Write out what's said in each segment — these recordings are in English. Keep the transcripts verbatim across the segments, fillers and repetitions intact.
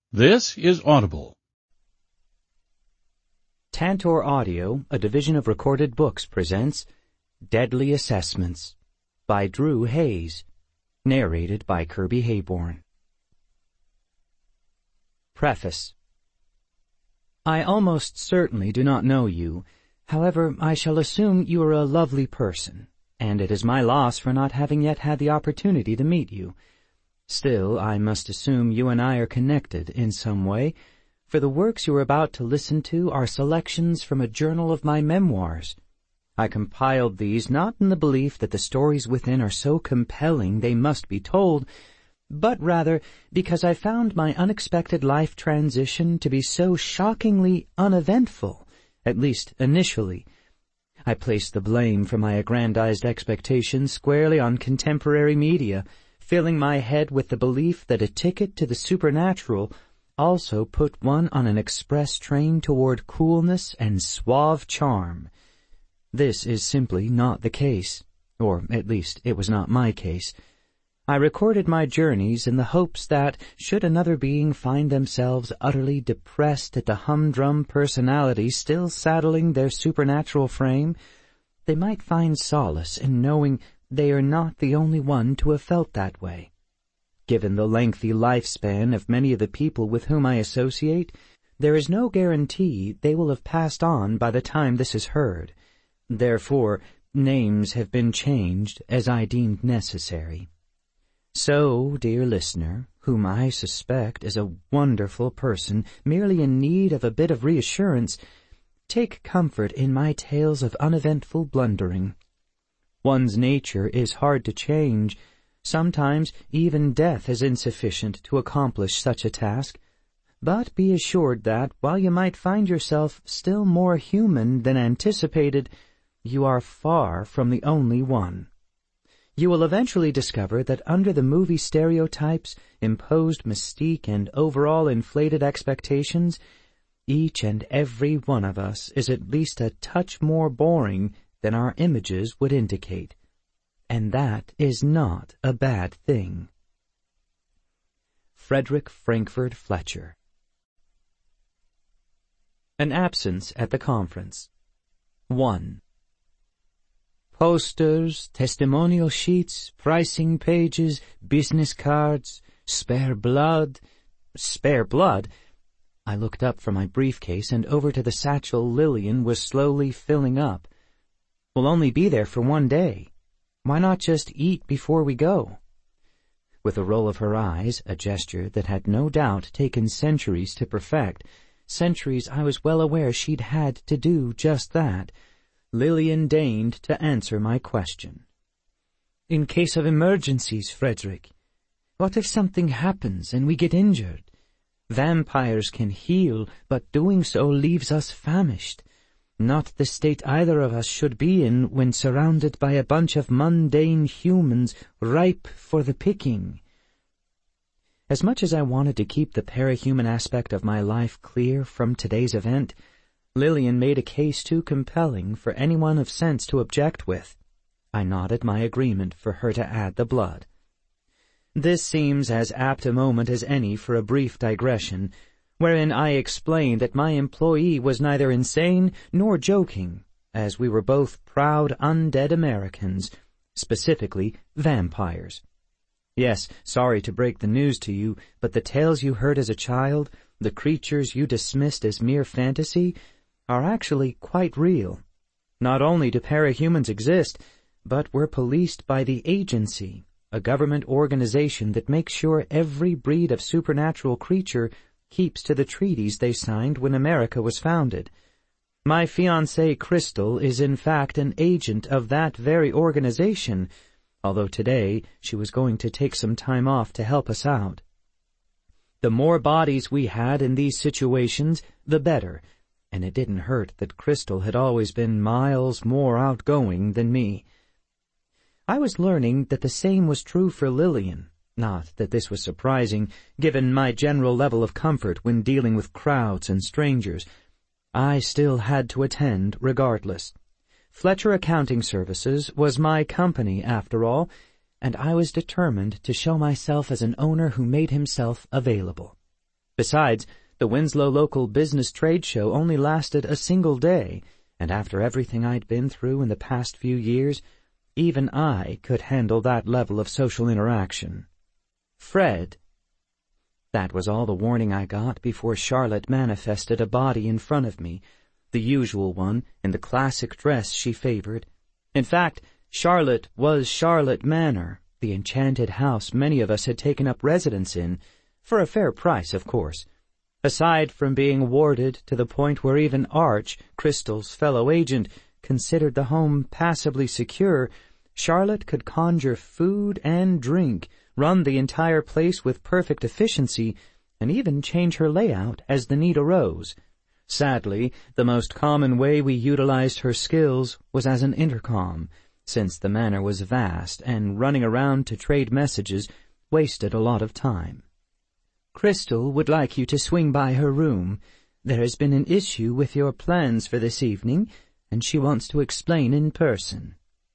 This is Audible. Tantor Audio, a division of Recorded Books, presents Deadly Assessments by Drew Hayes, narrated by Kirby Hayborn. Preface. I almost certainly do not know you. However, I shall assume you are a lovely person, and it is my loss for not having yet had the opportunity to meet you. Still, I must assume you and I are connected in some way, for the works you are about to listen to are selections from a journal of my memoirs. I compiled these not in the belief that the stories within are so compelling they must be told, but rather because I found my unexpected life transition to be so shockingly uneventful, at least initially. I placed the blame for my aggrandized expectations squarely on contemporary media, filling my head with the belief that a ticket to the supernatural also put one on an express train toward coolness and suave charm. This is simply not the case, or at least it was not my case. I recorded my journeys in the hopes that, should another being find themselves utterly depressed at the humdrum personality still saddling their supernatural frame, they might find solace in knowing they are not the only one to have felt that way. Given the lengthy lifespan of many of the people with whom I associate, there is no guarantee they will have passed on by the time this is heard. Therefore, names have been changed as I deemed necessary. So, dear listener, whom I suspect is a wonderful person merely in need of a bit of reassurance, take comfort in my tales of uneventful blundering. One's nature is hard to change. Sometimes even death is insufficient to accomplish such a task. But be assured that, while you might find yourself still more human than anticipated, you are far from the only one. You will eventually discover that under the movie stereotypes, imposed mystique, and overall inflated expectations, each and every one of us is at least a touch more boring than our images would indicate. And that is not a bad thing. Frederick Frankfurt Fletcher. An absence at the conference. one. Posters, testimonial sheets, pricing pages, business cards, spare blood. Spare blood? I looked up from my briefcase and over to the satchel Lillian was slowly filling up. We'll only be there for one day. Why not just eat before we go? With a roll of her eyes, a gesture that had no doubt taken centuries to perfect, centuries I was well aware she'd had to do just that, Lillian deigned to answer my question. In case of emergencies, Frederick. What if something happens and we get injured? Vampires can heal, but doing so leaves us famished. Not the state either of us should be in when surrounded by a bunch of mundane humans ripe for the picking. As much as I wanted to keep the parahuman aspect of my life clear from today's event, Lillian made a case too compelling for anyone of sense to object with. I nodded my agreement for her to add the blood. This seems as apt a moment as any for a brief digression, wherein I explained that my employee was neither insane nor joking, as we were both proud undead Americans, specifically vampires. Yes, sorry to break the news to you, but the tales you heard as a child, the creatures you dismissed as mere fantasy, are actually quite real. Not only do parahumans exist, but we're policed by the Agency, a government organization that makes sure every breed of supernatural creature keeps to the treaties they signed when America was founded. My fiancée, Crystal, is in fact an agent of that very organization, although today she was going to take some time off to help us out. The more bodies we had in these situations, the better, and it didn't hurt that Crystal had always been miles more outgoing than me. I was learning that the same was true for Lillian. Not that this was surprising, given my general level of comfort when dealing with crowds and strangers. I still had to attend regardless. Fletcher Accounting Services was my company, after all, and I was determined to show myself as an owner who made himself available. Besides, the Winslow Local Business Trade Show only lasted a single day, and after everything I'd been through in the past few years, even I could handle that level of social interaction. Fred. That was all the warning I got before Charlotte manifested a body in front of me, the usual one, in the classic dress she favored. In fact, Charlotte was Charlotte Manor, the enchanted house many of us had taken up residence in, for a fair price, of course. Aside from being warded to the point where even Arch, Crystal's fellow agent, considered the home passably secure, Charlotte could conjure food and drink, run the entire place with perfect efficiency, and even change her layout as the need arose. Sadly, the most common way we utilized her skills was as an intercom, since the manor was vast and running around to trade messages wasted a lot of time. Crystal would like you to swing by her room. There has been an issue with your plans for this evening, and she wants to explain in person.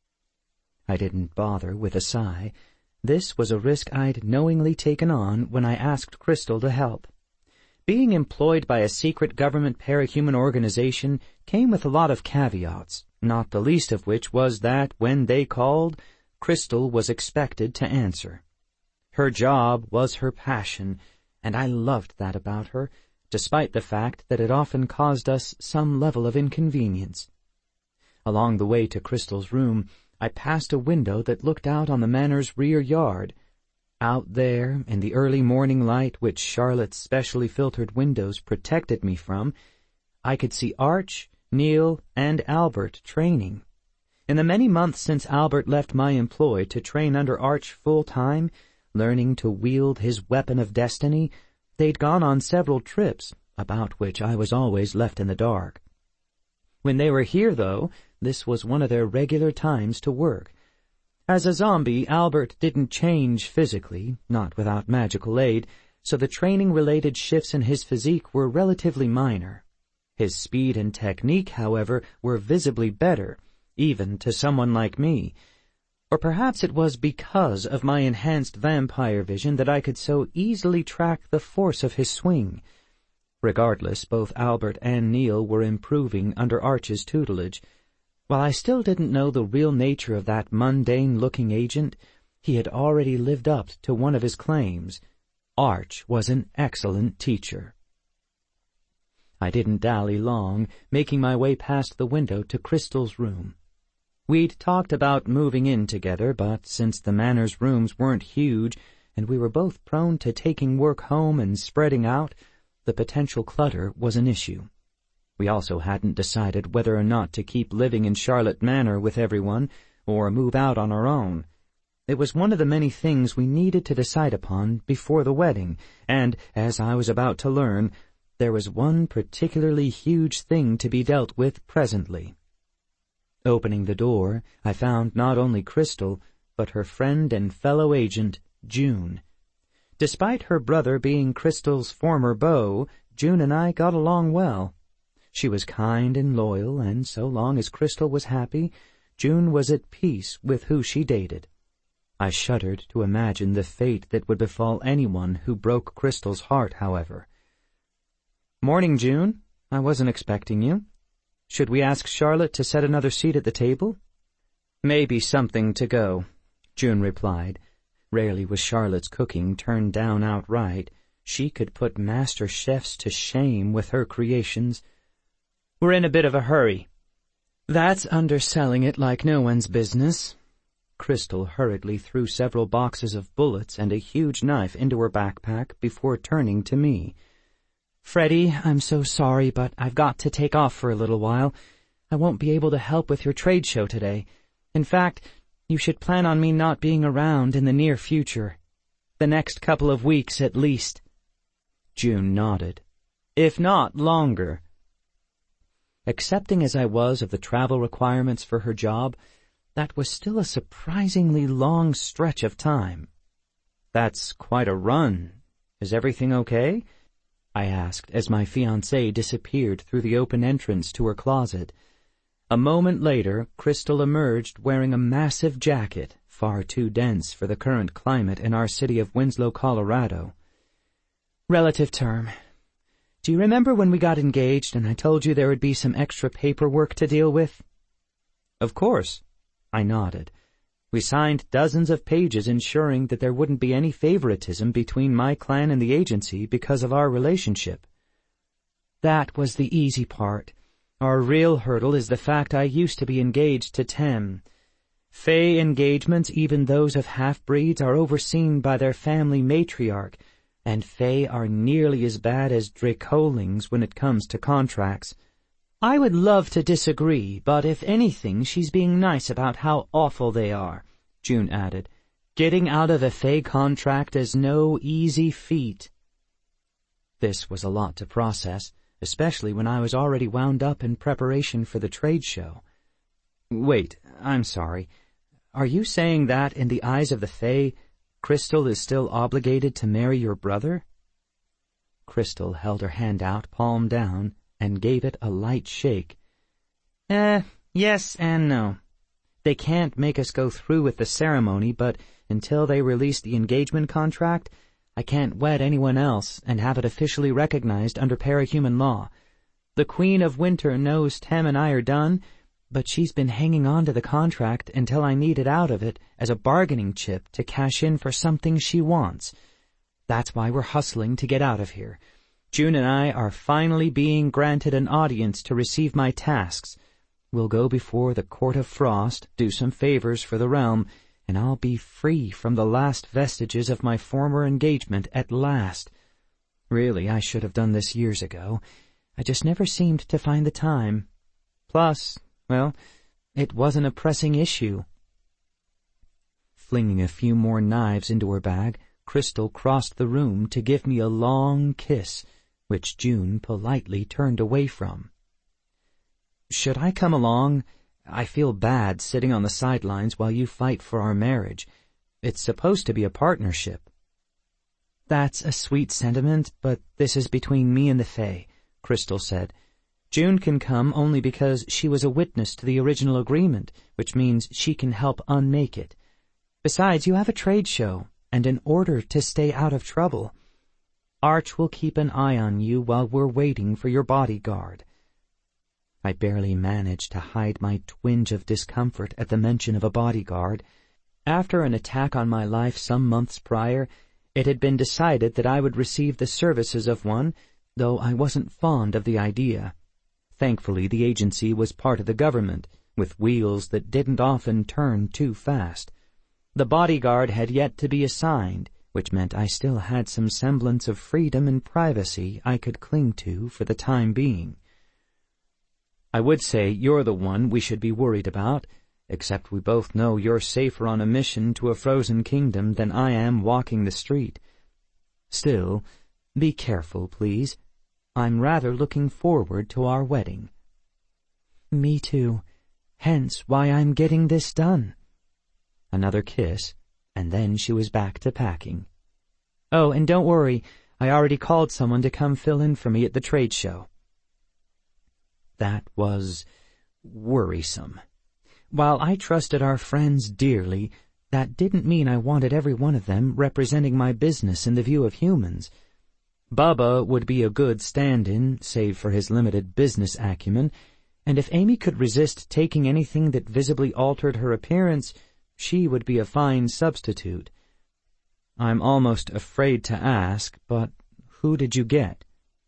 I didn't bother with a sigh. This was a risk I'd knowingly taken on when I asked Crystal to help. Being employed by a secret government parahuman organization came with a lot of caveats, not the least of which was that when they called, Crystal was expected to answer. Her job was her passion, and I loved that about her, despite the fact that it often caused us some level of inconvenience. Along the way to Crystal's room, I passed a window that looked out on the manor's rear yard. Out there, in the early morning light which Charlotte's specially filtered windows protected me from, I could see Arch, Neil, and Albert training. In the many months since Albert left my employ to train under Arch full-time, learning to wield his weapon of destiny, they'd gone on several trips, about which I was always left in the dark. When they were here, though, this was one of their regular times to work. As a zombie, Albert didn't change physically, not without magical aid, so the training-related shifts in his physique were relatively minor. His speed and technique, however, were visibly better, even to someone like me. Or perhaps it was because of my enhanced vampire vision that I could so easily track the force of his swing. Regardless, both Albert and Neil were improving under Arch's tutelage. While I still didn't know the real nature of that mundane-looking agent, he had already lived up to one of his claims. Arch was an excellent teacher. I didn't dally long, making my way past the window to Crystal's room. We'd talked about moving in together, but since the manor's rooms weren't huge, and we were both prone to taking work home and spreading out, the potential clutter was an issue. We also hadn't decided whether or not to keep living in Charlotte Manor with everyone, or move out on our own. It was one of the many things we needed to decide upon before the wedding, and, as I was about to learn, there was one particularly huge thing to be dealt with presently. Opening the door, I found not only Crystal, but her friend and fellow agent, June. Despite her brother being Crystal's former beau, June and I got along well. She was kind and loyal, and so long as Crystal was happy, June was at peace with who she dated. I shuddered to imagine the fate that would befall anyone who broke Crystal's heart, however. "Morning, June. I wasn't expecting you. Should we ask Charlotte to set another seat at the table?" "Maybe something to go," June replied. Rarely was Charlotte's cooking turned down outright. She could put master chefs to shame with her creations. "We're in a bit of a hurry." "That's underselling it like no one's business." Crystal hurriedly threw several boxes of bullets and a huge knife into her backpack before turning to me. "Freddie, I'm so sorry, but I've got to take off for a little while. I won't be able to help with your trade show today. In fact, you should plan on me not being around in the near future. The next couple of weeks at least." June nodded. "If not longer." Accepting as I was of the travel requirements for her job, that was still a surprisingly long stretch of time. "That's quite a run. Is everything okay?" I asked as my fiancée disappeared through the open entrance to her closet. A moment later, Crystal emerged wearing a massive jacket, far too dense for the current climate in our city of Winslow, Colorado. "Relative term. Do you remember when we got engaged and I told you there would be some extra paperwork to deal with? Of course. I nodded. We signed dozens of pages ensuring that there wouldn't be any favoritism between my clan and the agency because of our relationship. That was the easy part. Our real hurdle is the fact I used to be engaged to Tem. Fae engagements, even those of half-breeds, are overseen by their family matriarch, and Fae are nearly as bad as Dracolings when it comes to contracts. I would love to disagree, but if anything, she's being nice about how awful they are, June added. Getting out of a Fae contract is no easy feat. This was a lot to process, especially when I was already wound up in preparation for the trade show. Wait, I'm sorry. Are you saying that, in the eyes of the Fae, Crystal is still obligated to marry your brother? Crystal held her hand out, palm down, and gave it a light shake. Eh, yes and no. They can't make us go through with the ceremony, but until they release the engagement contract, I can't wed anyone else and have it officially recognized under parahuman law. The Queen of Winter knows Tem and I are done, but she's been hanging on to the contract until I need it out of it as a bargaining chip to cash in for something she wants. That's why we're hustling to get out of here. June and I are finally being granted an audience to receive my tasks. We'll go before the Court of Frost, do some favors for the realm, and I'll be free from the last vestiges of my former engagement at last. Really, I should have done this years ago. I just never seemed to find the time. Plus, well, it wasn't a pressing issue. Flinging a few more knives into her bag, Crystal crossed the room to give me a long kiss, which June politely turned away from. Should I come along? I feel bad sitting on the sidelines while you fight for our marriage. It's supposed to be a partnership. That's a sweet sentiment, but this is between me and the Fae, Crystal said. June can come only because she was a witness to the original agreement, which means she can help unmake it. Besides, you have a trade show, and in order to stay out of trouble, Arch will keep an eye on you while we're waiting for your bodyguard. I barely managed to hide my twinge of discomfort at the mention of a bodyguard. After an attack on my life some months prior, it had been decided that I would receive the services of one, though I wasn't fond of the idea. Thankfully, the agency was part of the government, with wheels that didn't often turn too fast. The bodyguard had yet to be assigned, which meant I still had some semblance of freedom and privacy I could cling to for the time being. I would say you're the one we should be worried about, except we both know you're safer on a mission to a frozen kingdom than I am walking the street. Still, be careful, please. I'm rather looking forward to our wedding. Me too. Hence why I'm getting this done. Another kiss, and then she was back to packing. Oh, and don't worry, I already called someone to come fill in for me at the trade show. That was worrisome. While I trusted our friends dearly, that didn't mean I wanted every one of them representing my business in the view of humans. Bubba would be a good stand-in, save for his limited business acumen, and if Amy could resist taking anything that visibly altered her appearance, she would be a fine substitute. I'm almost afraid to ask, but who did you get?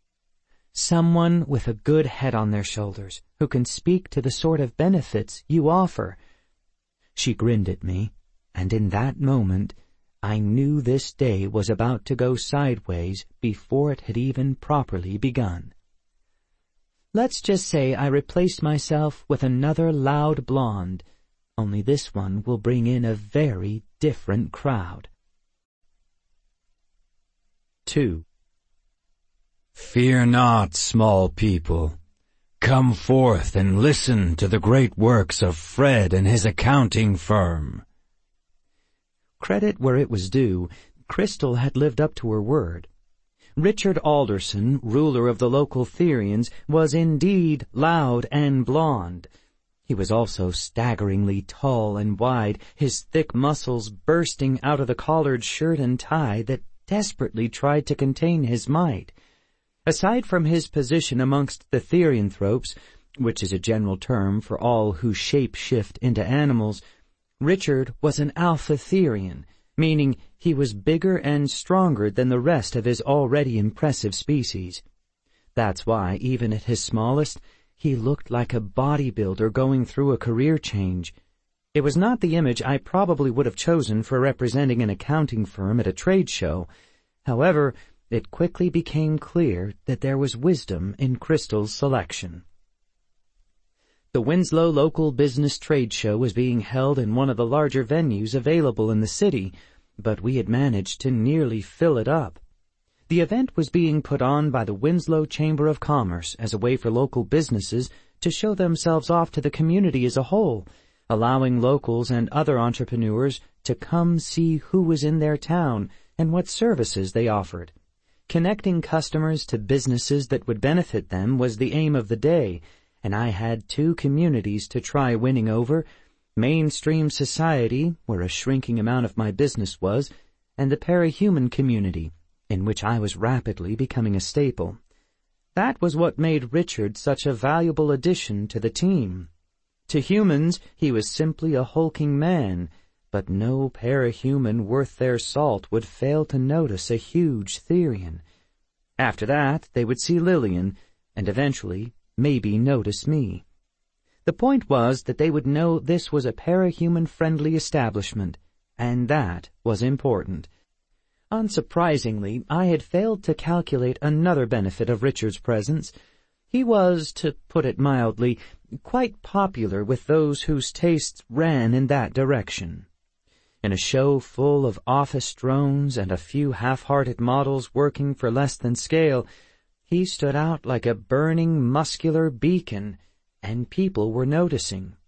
Someone with a good head on their shoulders, who can speak to the sort of benefits you offer. She grinned at me, and in that moment I knew this day was about to go sideways before it had even properly begun. Let's just say I replaced myself with another loud blonde, only this one will bring in a very different crowd. Two. Fear not, small people. Come forth and listen to the great works of Fred and his accounting firm. Credit where it was due, Crystal had lived up to her word. Richard Alderson, ruler of the local Therians, was indeed loud and blond. He was also staggeringly tall and wide, his thick muscles bursting out of the collared shirt and tie that desperately tried to contain his might. Aside from his position amongst the therianthropes, which is a general term for all who shape-shift into animals, Richard was an alpha therian, meaning he was bigger and stronger than the rest of his already impressive species. That's why, even at his smallest, he looked like a bodybuilder going through a career change. It was not the image I probably would have chosen for representing an accounting firm at a trade show. However, it quickly became clear that there was wisdom in Crystal's selection. The Winslow Local Business Trade Show was being held in one of the larger venues available in the city, but we had managed to nearly fill it up. The event was being put on by the Winslow Chamber of Commerce as a way for local businesses to show themselves off to the community as a whole, allowing locals and other entrepreneurs to come see who was in their town and what services they offered. Connecting customers to businesses that would benefit them was the aim of the day, and I had two communities to try winning over: mainstream society, where a shrinking amount of my business was, and the parahuman community, in which I was rapidly becoming a staple. That was what made Richard such a valuable addition to the team. To humans, he was simply a hulking man, but no parahuman worth their salt would fail to notice a huge therian. After that, they would see Lillian, and eventually maybe notice me. The point was that they would know this was a parahuman-friendly establishment, and that was important. Unsurprisingly, I had failed to calculate another benefit of Richard's presence. He was, to put it mildly, quite popular with those whose tastes ran in that direction. In a show full of office drones and a few half-hearted models working for less than scale, he stood out like a burning, muscular beacon, and people were noticing.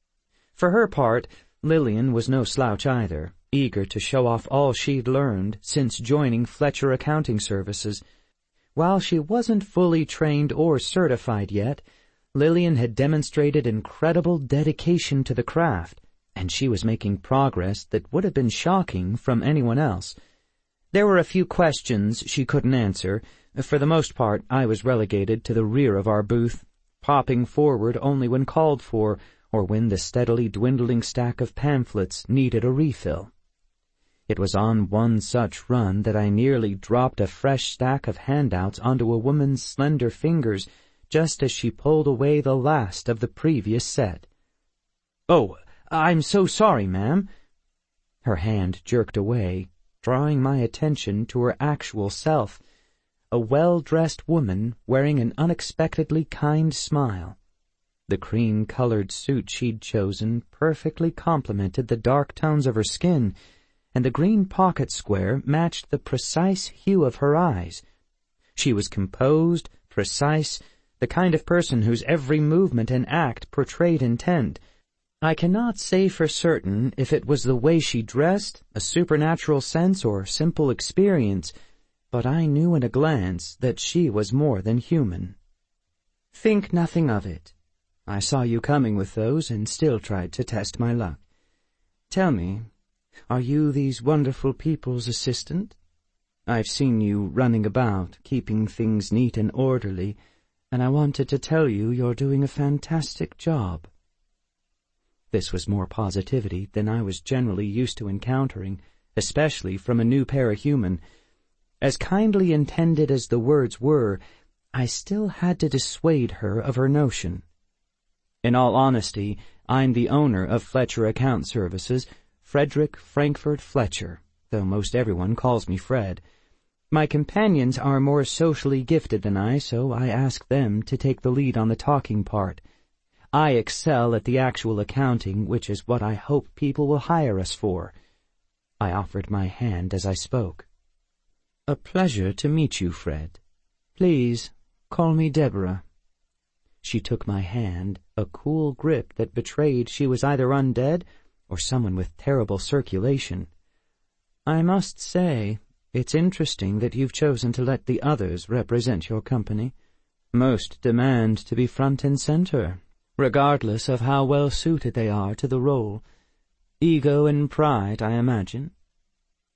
For her part, Lillian was no slouch either, eager to show off all she'd learned since joining Fletcher Accounting Services. While she wasn't fully trained or certified yet, Lillian had demonstrated incredible dedication to the craft, and she was making progress that would have been shocking from anyone else. There were a few questions she couldn't answer. For the most part, I was relegated to the rear of our booth, popping forward only when called for, or when the steadily dwindling stack of pamphlets needed a refill. It was on one such run that I nearly dropped a fresh stack of handouts onto a woman's slender fingers just as she pulled away the last of the previous set. "Oh, I'm so sorry, ma'am." Her hand jerked away, drawing my attention to her actual self, a well-dressed woman wearing an unexpectedly kind smile. The cream-colored suit she'd chosen perfectly complemented the dark tones of her skin, and the green pocket square matched the precise hue of her eyes. She was composed, precise, the kind of person whose every movement and act portrayed intent. I cannot say for certain if it was the way she dressed, a supernatural sense, or simple experience, but I knew in a glance that she was more than human. "Think nothing of it. I saw you coming with those and still tried to test my luck. Tell me, are you these wonderful people's assistant? I've seen you running about, keeping things neat and orderly, and I wanted to tell you you're doing a fantastic job." This was more positivity than I was generally used to encountering, especially from a new parahuman. As kindly intended as the words were, I still had to dissuade her of her notion. In all honesty, I'm the owner of Fletcher Account Services, Frederick Frankfurt Fletcher, though most everyone calls me Fred. My companions are more socially gifted than I, so I ask them to take the lead on the talking part. I excel at the actual accounting, which is what I hope people will hire us for. I offered my hand as I spoke. "A pleasure to meet you, Fred. Please, call me Deborah." She took my hand, a cool grip that betrayed she was either undead or someone with terrible circulation. "I must say, it's interesting that you've chosen to let the others represent your company. Most demand to be front and center, regardless of how well suited they are to the role. Ego and pride, I imagine."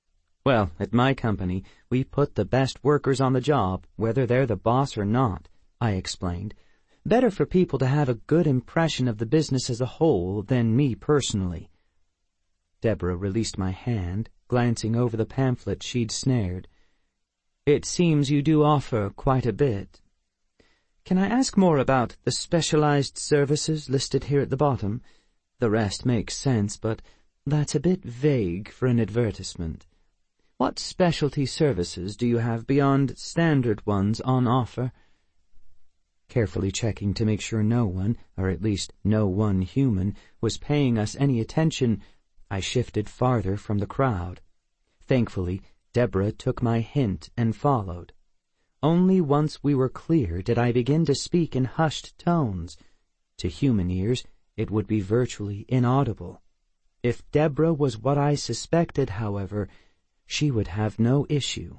Well, at my company, we put the best workers on the job, whether they're the boss or not, I explained. Better for people to have a good impression of the business as a whole than me personally. Deborah released my hand, glancing over the pamphlet she'd snared. It seems you do offer quite a bit. Can I ask more about the specialized services listed here at the bottom? The rest makes sense, but that's a bit vague for an advertisement. What specialty services do you have beyond standard ones on offer? Carefully checking to make sure no one, or at least no one human, was paying us any attention, I shifted farther from the crowd. Thankfully, Deborah took my hint and followed. Only once we were clear did I begin to speak in hushed tones. To human ears, it would be virtually inaudible. If Deborah was what I suspected, however, she would have no issue.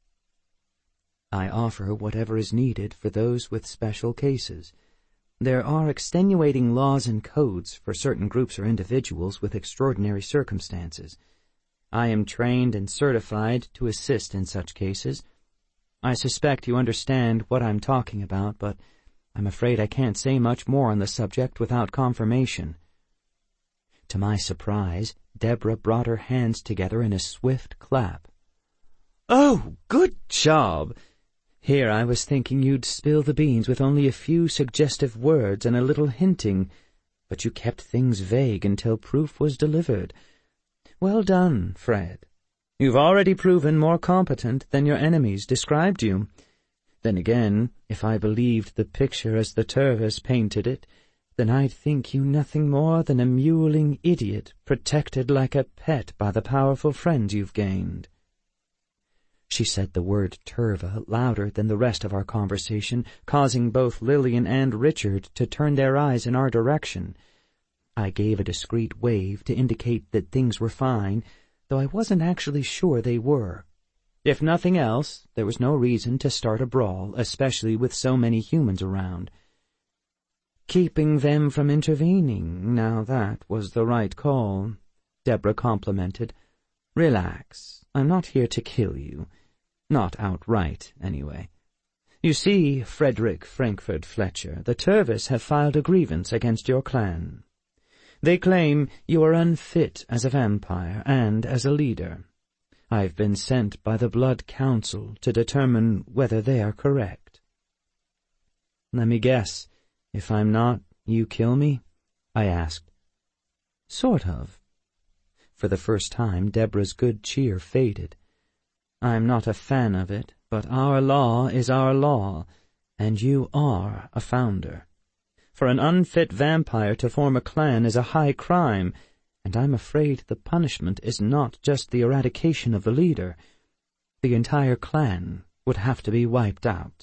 I offer whatever is needed for those with special cases. There are extenuating laws and codes for certain groups or individuals with extraordinary circumstances. I am trained and certified to assist in such cases. I suspect you understand what I'm talking about, but I'm afraid I can't say much more on the subject without confirmation. To my surprise, Deborah brought her hands together in a swift clap. Oh, good job! Here I was thinking you'd spill the beans with only a few suggestive words and a little hinting, but you kept things vague until proof was delivered. Well done, Fred. You've already proven more competent than your enemies described you. Then again, if I believed the picture as the Turvis painted it, then I'd think you nothing more than a mewling idiot protected like a pet by the powerful friends you've gained. She said the word Turva louder than the rest of our conversation, causing both Lillian and Richard to turn their eyes in our direction. I gave a discreet wave to indicate that things were fine, though I wasn't actually sure they were. If nothing else, there was no reason to start a brawl, especially with so many humans around. Keeping them from intervening, now that was the right call, Deborah complimented. Relax, I'm not here to kill you. Not outright, anyway. You see, Frederick Frankfurt Fletcher, the Turvis have filed a grievance against your clan. They claim you are unfit as a vampire and as a leader. I've been sent by the Blood Council to determine whether they are correct. Let me guess. If I'm not, you kill me? I asked. Sort of. For the first time, Deborah's good cheer faded. I'm not a fan of it, but our law is our law, and you are a founder. For an unfit vampire to form a clan is a high crime, and I'm afraid the punishment is not just the eradication of the leader. The entire clan would have to be wiped out.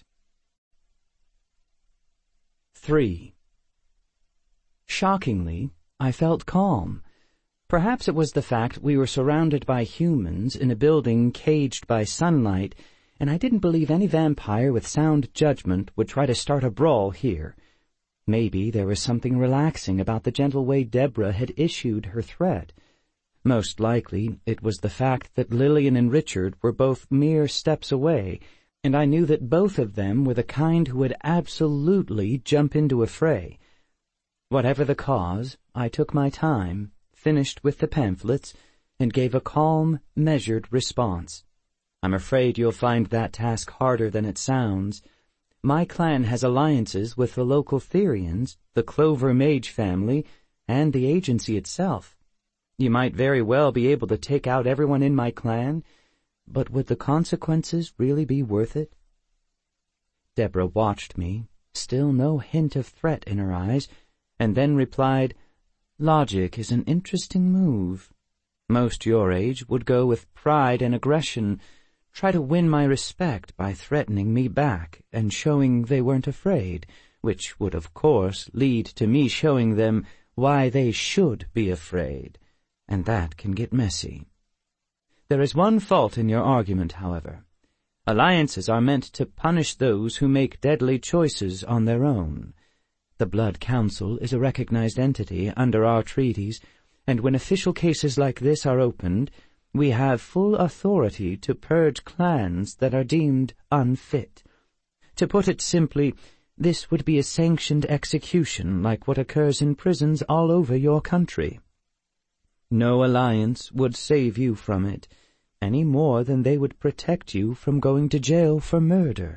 Three. Shockingly, I felt calm. Perhaps it was the fact we were surrounded by humans in a building caged by sunlight, and I didn't believe any vampire with sound judgment would try to start a brawl here. Maybe there was something relaxing about the gentle way Deborah had issued her threat. Most likely it was the fact that Lillian and Richard were both mere steps away, and I knew that both of them were the kind who would absolutely jump into a fray. Whatever the cause, I took my time, finished with the pamphlets, and gave a calm, measured response. I'm afraid you'll find that task harder than it sounds. My clan has alliances with the local Therians, the Clover Mage family, and the agency itself. You might very well be able to take out everyone in my clan, but would the consequences really be worth it? Deborah watched me, still no hint of threat in her eyes, and then replied, Logic is an interesting move. Most your age would go with pride and aggression, try to win my respect by threatening me back and showing they weren't afraid, which would of course lead to me showing them why they should be afraid, and that can get messy. There is one fault in your argument, however. Alliances are meant to punish those who make deadly choices on their own. The Blood Council is a recognized entity under our treaties, and when official cases like this are opened, We have full authority to purge clans that are deemed unfit. To put it simply, this would be a sanctioned execution like what occurs in prisons all over your country. No alliance would save you from it, any more than they would protect you from going to jail for murder.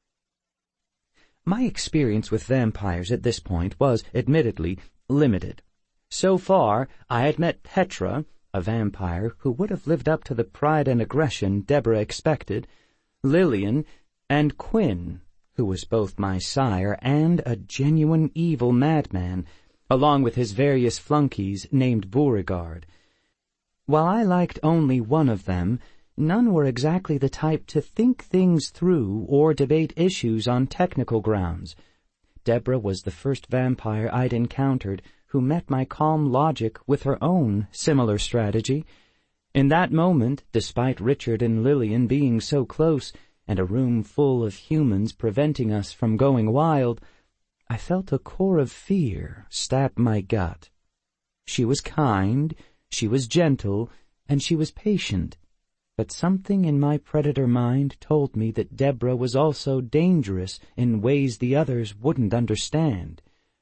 My experience with vampires at this point was, admittedly, limited. So far, I had met Petra, a vampire who would have lived up to the pride and aggression Deborah expected, Lillian, and Quinn, who was both my sire and a genuine evil madman, along with his various flunkies named Beauregard. While I liked only one of them, none were exactly the type to think things through or debate issues on technical grounds. Deborah was the first vampire I'd encountered who met my calm logic with her own similar strategy. In that moment, despite Richard and Lillian being so close, and a room full of humans preventing us from going wild, I felt a core of fear stab my gut. She was kind, she was gentle, and she was patient, but something in my predator mind told me that Deborah was also dangerous in ways the others wouldn't understand.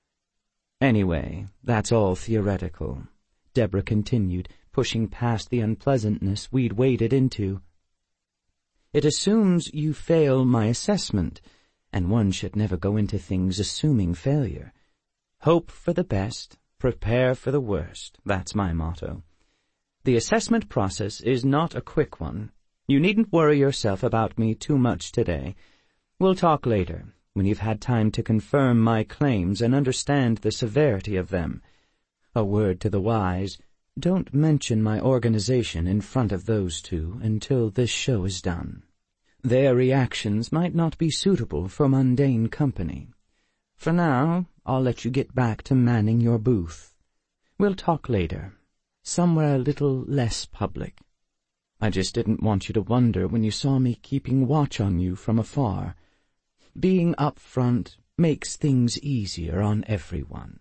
Anyway, that's all theoretical, Deborah continued, pushing past the unpleasantness we'd waded into. It assumes you fail my assessment, and one should never go into things assuming failure. Hope for the best, prepare for the worst, that's my motto. The assessment process is not a quick one. You needn't worry yourself about me too much today. We'll talk later, when you've had time to confirm my claims and understand the severity of them. A word to the wise, don't mention my organization in front of those two until this show is done. Their reactions might not be suitable for mundane company. For now, I'll let you get back to manning your booth. We'll talk later, somewhere a little less public. I just didn't want you to wonder when you saw me keeping watch on you from afar. Being up front makes things easier on everyone.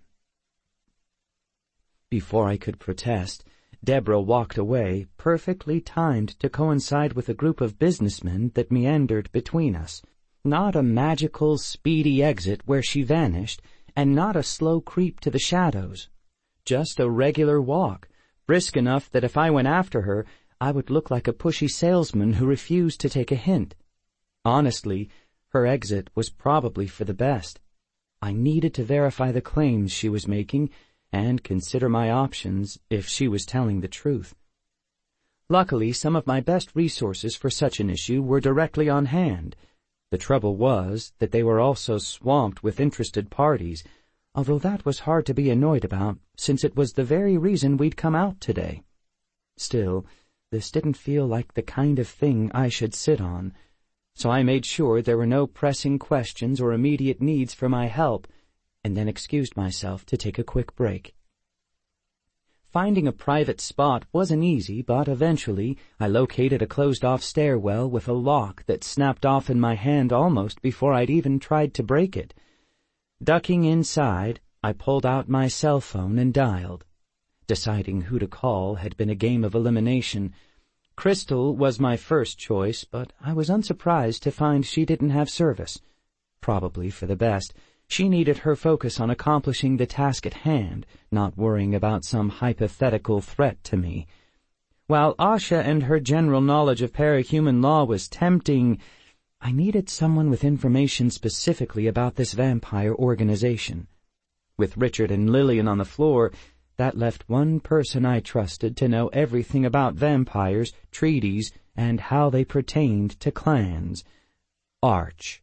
Before I could protest, Deborah walked away, perfectly timed to coincide with a group of businessmen that meandered between us. Not a magical, speedy exit where she vanished, and not a slow creep to the shadows. Just a regular walk, brisk enough that if I went after her, I would look like a pushy salesman who refused to take a hint. Honestly, her exit was probably for the best. I needed to verify the claims she was making and consider my options if she was telling the truth. Luckily, some of my best resources for such an issue were directly on hand. The trouble was that they were also swamped with interested parties, although that was hard to be annoyed about, since it was the very reason we'd come out today. Still, this didn't feel like the kind of thing I should sit on, so I made sure there were no pressing questions or immediate needs for my help, and then excused myself to take a quick break. Finding a private spot wasn't easy, but eventually I located a closed-off stairwell with a lock that snapped off in my hand almost before I'd even tried to break it. Ducking inside, I pulled out my cell phone and dialed. Deciding who to call had been a game of elimination. Crystal was my first choice, but I was unsurprised to find she didn't have service. Probably for the best. She needed her focus on accomplishing the task at hand, not worrying about some hypothetical threat to me. While Asha and her general knowledge of parahuman law was tempting, I needed someone with information specifically about this vampire organization. With Richard and Lillian on the floor, that left one person I trusted to know everything about vampires, treaties, and how they pertained to clans. Arch.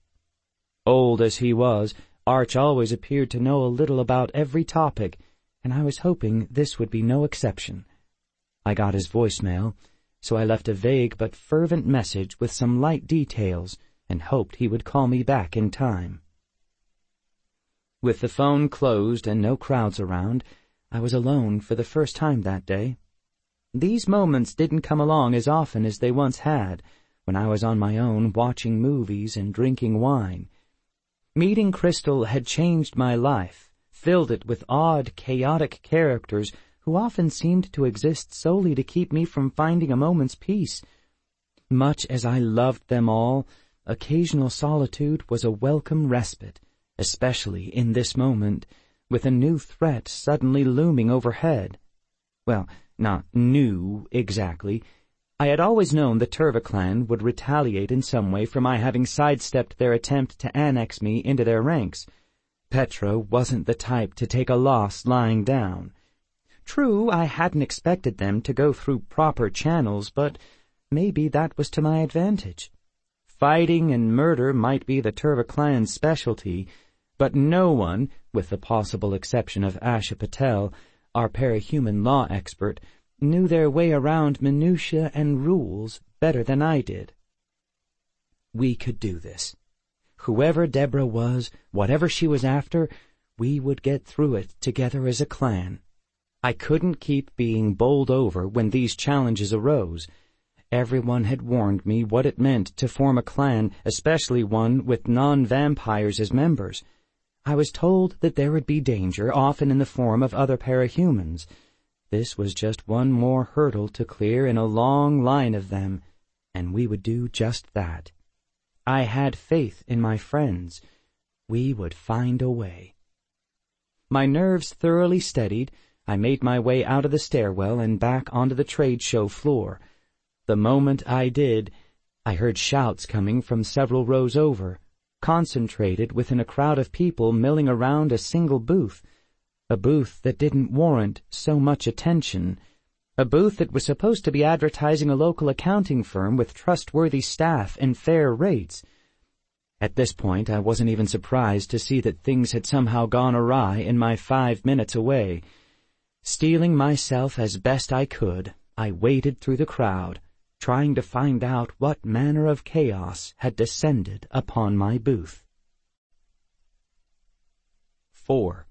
Old as he was, Arch always appeared to know a little about every topic, and I was hoping this would be no exception. I got his voicemail, so I left a vague but fervent message with some light details and hoped he would call me back in time. With the phone closed and no crowds around, I was alone for the first time that day. These moments didn't come along as often as they once had, when I was on my own watching movies and drinking wine. Meeting Crystal had changed my life, filled it with odd, chaotic characters who often seemed to exist solely to keep me from finding a moment's peace. Much as I loved them all, occasional solitude was a welcome respite, especially in this moment, with a new threat suddenly looming overhead. Well, not new, exactly. I had always known the Turva clan would retaliate in some way for my having sidestepped their attempt to annex me into their ranks. Petra wasn't the type to take a loss lying down. True, I hadn't expected them to go through proper channels, but maybe that was to my advantage. Fighting and murder might be the Turva clan's specialty, but no one, with the possible exception of Asha Patel, our parahuman law expert, knew their way around minutiae and rules better than I did. We could do this. Whoever Deborah was, whatever she was after, we would get through it together as a clan. I couldn't keep being bowled over when these challenges arose. Everyone had warned me what it meant to form a clan, especially one with non-vampires as members. I was told that there would be danger, often in the form of other parahumans. This was just one more hurdle to clear in a long line of them, and we would do just that. I had faith in my friends. We would find a way. My nerves thoroughly steadied, I made my way out of the stairwell and back onto the trade show floor. The moment I did, I heard shouts coming from several rows over, concentrated within a crowd of people milling around a single booth, a booth that didn't warrant so much attention, a booth that was supposed to be advertising a local accounting firm with trustworthy staff and fair rates. At this point, I wasn't even surprised to see that things had somehow gone awry in my five minutes away. Steeling myself as best I could, I waded through the crowd, trying to find out what manner of chaos had descended upon my booth. Four.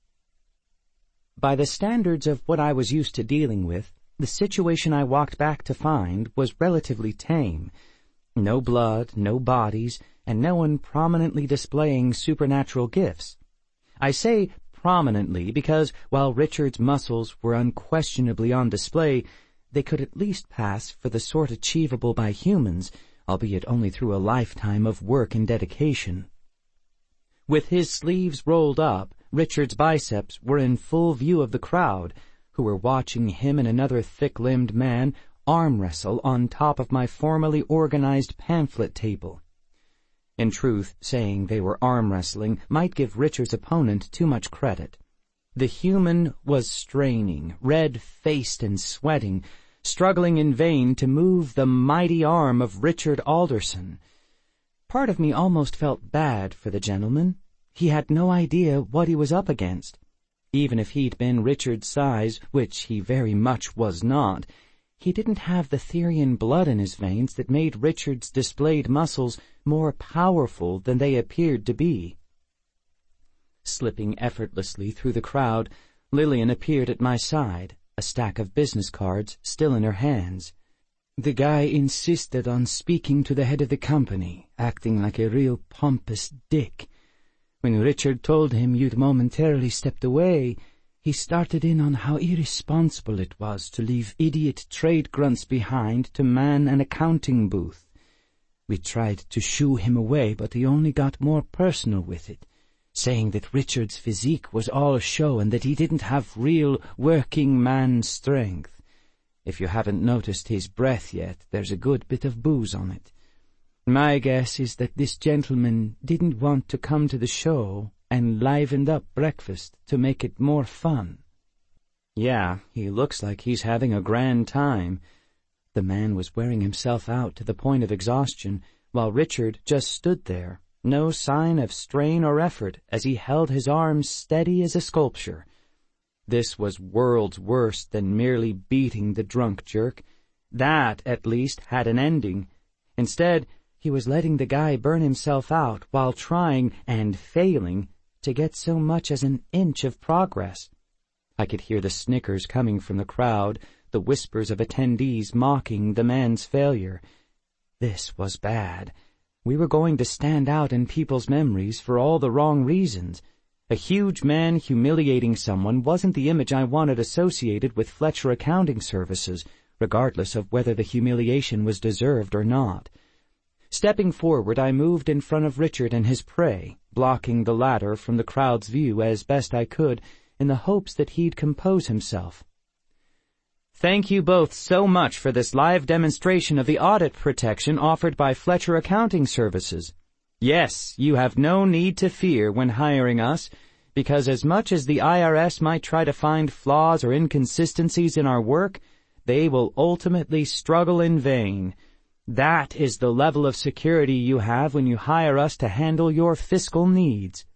By the standards of what I was used to dealing with, the situation I walked back to find was relatively tame. No blood, no bodies, and no one prominently displaying supernatural gifts. I say prominently because, while Richard's muscles were unquestionably on display, they could at least pass for the sort achievable by humans, albeit only through a lifetime of work and dedication. With his sleeves rolled up, Richard's biceps were in full view of the crowd, who were watching him and another thick-limbed man arm wrestle on top of my formally organized pamphlet table. In truth, saying they were arm wrestling might give Richard's opponent too much credit. The human was straining, red-faced and sweating, struggling in vain to move the mighty arm of Richard Alderson. Part of me almost felt bad for the gentleman. He had no idea what he was up against. Even if he'd been Richard's size, which he very much was not, he didn't have the Therian blood in his veins that made Richard's displayed muscles more powerful than they appeared to be. Slipping effortlessly through the crowd, Lillian appeared at my side, a stack of business cards still in her hands. The guy insisted on speaking to the head of the company, acting like a real pompous dick. When Richard told him you'd momentarily stepped away, he started in on how irresponsible it was to leave idiot trade grunts behind to man an accounting booth. We tried to shoo him away, but he only got more personal with it, saying that Richard's physique was all show and that he didn't have real working man strength. If you haven't noticed his breath yet, there's a good bit of booze on it. My guess is that this gentleman didn't want to come to the show and livened up breakfast to make it more fun. Yeah, he looks like he's having a grand time. The man was wearing himself out to the point of exhaustion, while Richard just stood there, no sign of strain or effort as he held his arms steady as a sculpture. This was worlds worse than merely beating the drunk jerk. That, at least, had an ending. Instead, he was letting the guy burn himself out while trying, and failing, to get so much as an inch of progress. I could hear the snickers coming from the crowd, the whispers of attendees mocking the man's failure. This was bad. We were going to stand out in people's memories for all the wrong reasons, A huge man humiliating someone wasn't the image I wanted associated with Fletcher Accounting Services, regardless of whether the humiliation was deserved or not. Stepping forward, I moved in front of Richard and his prey, blocking the latter from the crowd's view as best I could, in the hopes that he'd compose himself. "Thank you both so much for this live demonstration of the audit protection offered by Fletcher Accounting Services. Yes, you have no need to fear when hiring us, because as much as the I R S might try to find flaws or inconsistencies in our work, they will ultimately struggle in vain. That is the level of security you have when you hire us to handle your fiscal needs."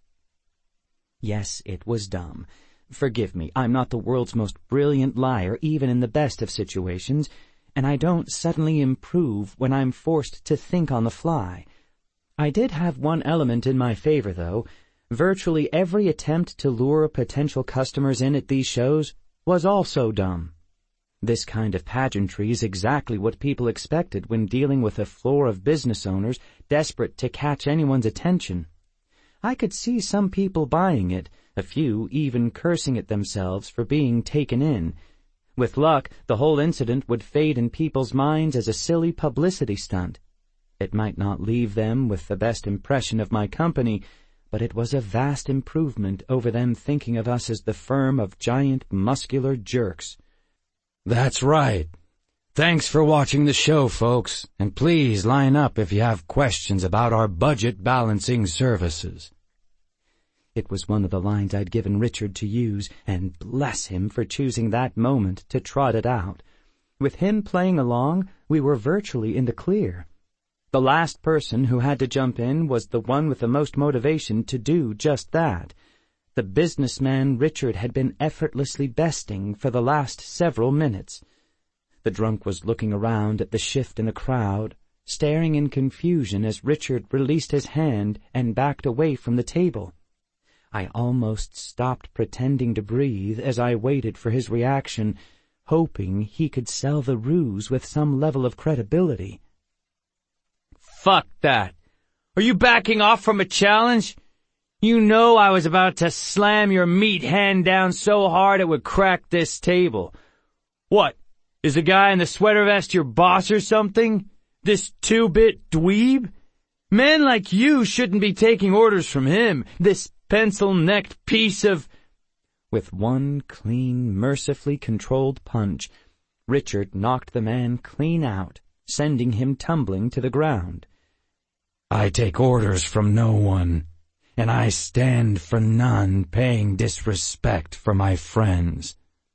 Yes, it was dumb. Forgive me, I'm not the world's most brilliant liar, even in the best of situations, and I don't suddenly improve when I'm forced to think on the fly. I did have one element in my favor, though. Virtually every attempt to lure potential customers in at these shows was also dumb. This kind of pageantry is exactly what people expected when dealing with a floor of business owners desperate to catch anyone's attention. I could see some people buying it, a few even cursing at themselves for being taken in. With luck, the whole incident would fade in people's minds as a silly publicity stunt. It might not leave them with the best impression of my company, but it was a vast improvement over them thinking of us as the firm of giant muscular jerks. That's right. Thanks for watching the show, folks, and please line up if you have questions about our budget balancing services. It was one of the lines I'd given Richard to use, and bless him for choosing that moment to trot it out. With him playing along, we were virtually in the clear. The last person who had to jump in was the one with the most motivation to do just that. The businessman Richard had been effortlessly besting for the last several minutes. The drunk was looking around at the shift in the crowd, staring in confusion as Richard released his hand and backed away from the table. I almost stopped pretending to breathe as I waited for his reaction, hoping he could sell the ruse with some level of credibility. "Fuck that! Are you backing off from a challenge? You know I was about to slam your meat hand down so hard it would crack this table. What, is the guy in the sweater vest your boss or something? This two-bit dweeb? Men like you shouldn't be taking orders from him, this pencil-necked piece of—" With one clean, mercifully controlled punch, Richard knocked the man clean out, sending him tumbling to the ground. "I take orders from no one, and I stand for none paying disrespect for my friends."